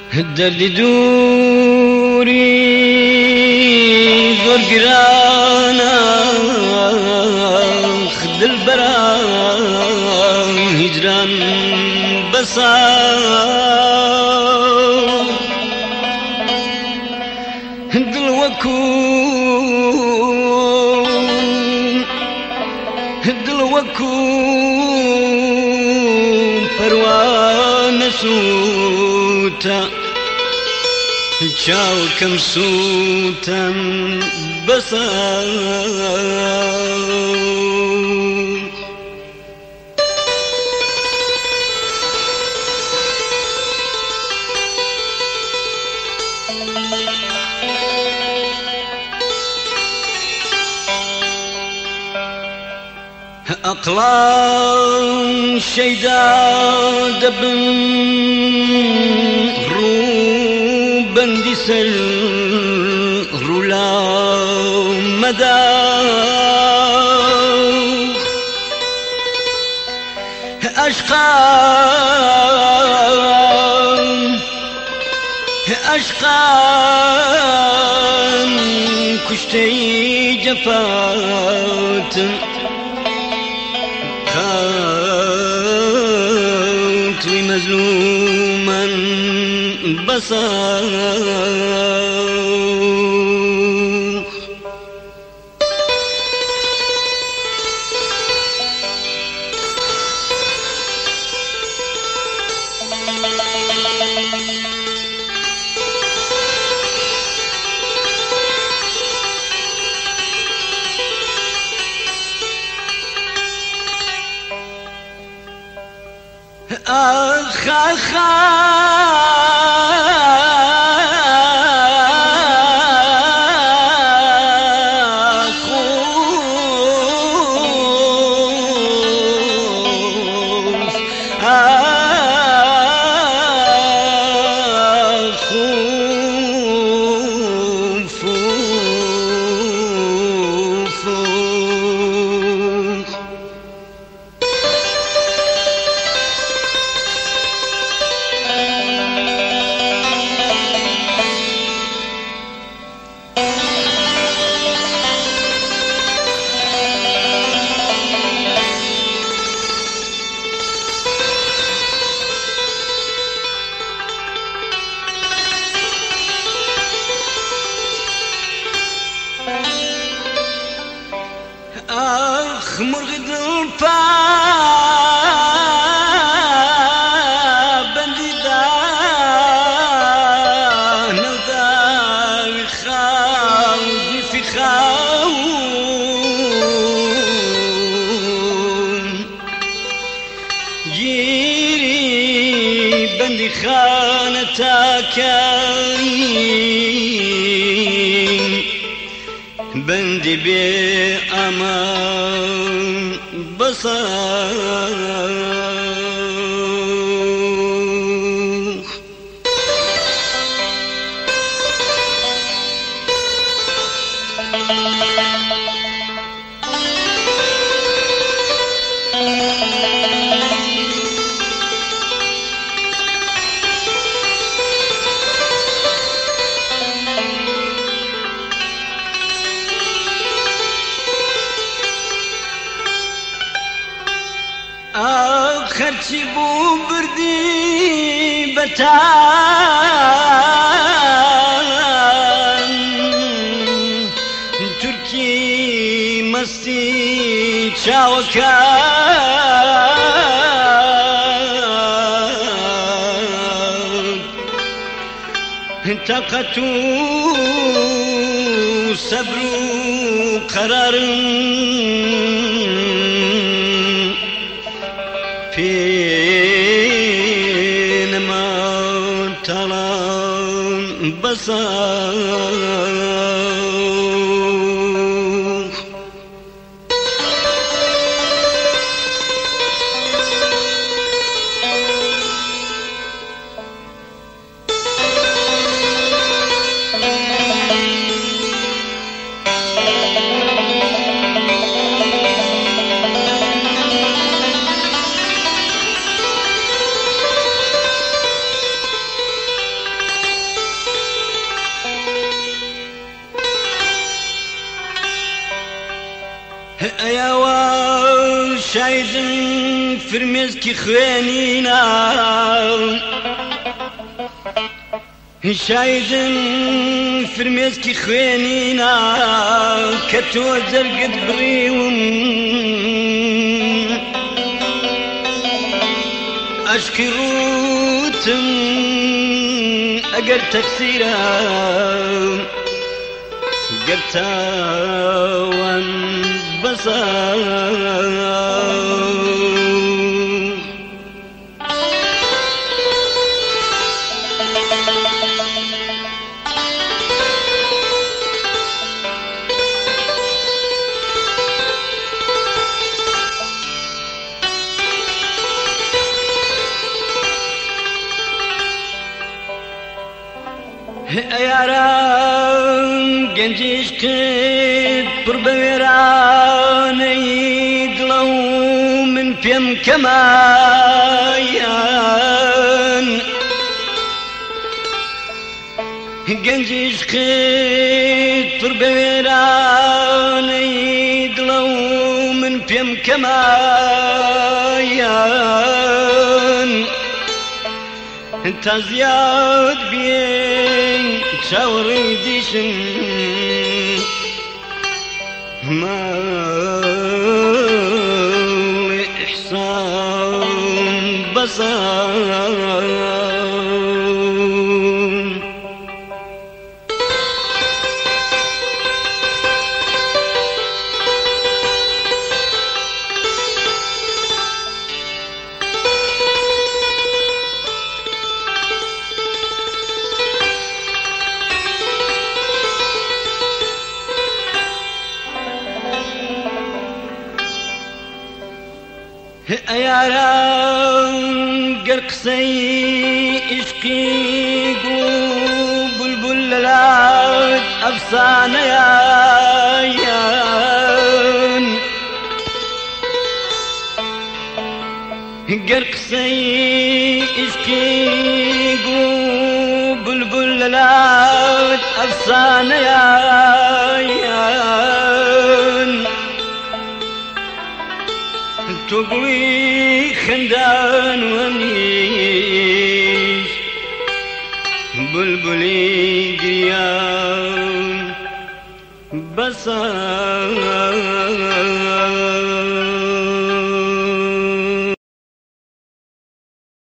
دەردی دووری زۆر گرانە دڵبەرە هیجران بەسا دڵ وەکو پەروانە سووتە چاوکەم سووتەم بەسە ئەقڵان شەیدا دەبن ڕوو بەندی سەر ڕوولاو مەدا عەشقان کوشتەی جەفاتن توی مظلومن بسا مرغ دڵپا بەندی دانەوداوی خاو زولفی خاون گیری بەندی خانە تاکەین بەندی بێ ئامان بەسە خەرچی بوو بردی بەتان تورکی مەستی چاوەکان تاقەت و سەبر و قەرارن پێنەمان تاڵان بەسە شايدن فرمزكي خوانينا شايدن فرمزكي خوانينا كتو زرقد بريوم أشكروتم أقر تفسيرا قرتا وانبصر ياران جنجيش كد بربيراني دلو من فيم كمايان جنجيش كد بربيراني دلو من فيم كمايان انت زياد بين شاوري ديشن ما إحسان بصر ياران قرقسي اشقي بلبل للعاد أفسانة يان قرقسي اشقي بلبل للعاد أفسانة يان تقوي خندان وميش بلبلي قريان بصر